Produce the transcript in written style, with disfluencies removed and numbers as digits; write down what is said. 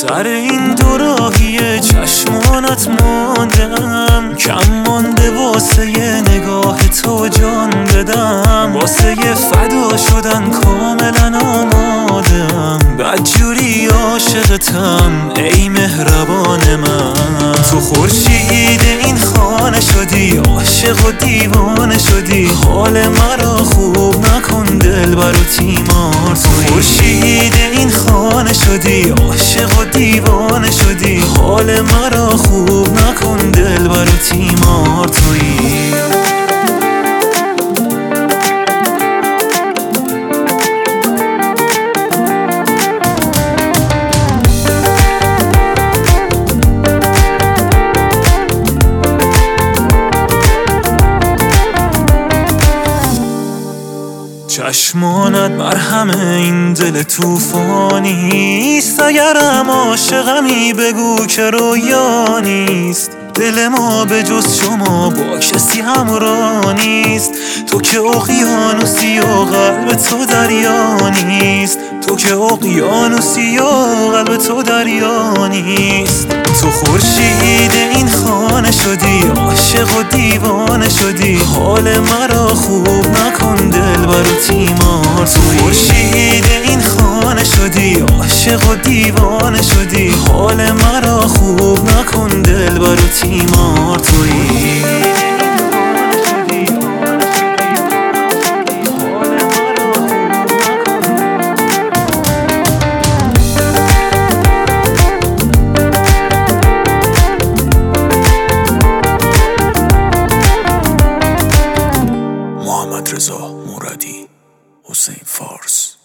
سر این دوراهی چشمانت ماندم، کم مانده واسه ی نگاه تو جان بدم، واسه ی فدا شدن کاملا آمادم، بدجوری عاشقتم ای مهربان من. تو خورشید این خانه شدی، عاشق و دیوانه شدی، حال مرا خوب نکن دلبر و تیمار تویی. خورشید این خانه شدی، عاشق و دیوانه شدی، حال مرا خوب نکن دلبر و تیمار تویی. چشمانت مرهم این دل توفانیست، اگرم عاشقمی بگو که رویا نیست. دل ما به جز شما با کسی همراه نیست، تو که اقیانوسی و قلب تو دریا نیست، تو که اقیانوسی و قلب تو دریا نیست. تو خورشید این خانه شدی، عاشق و دیوانه شدی، حال مرا خوب نکن دلبر و تیمار تویی. خورشید این خانه شدی، عاشق و دیوانه شدی، حال مرا خوب نکن دلبر و تیمار تویی. محمد رضا مرادی، حسین فارس.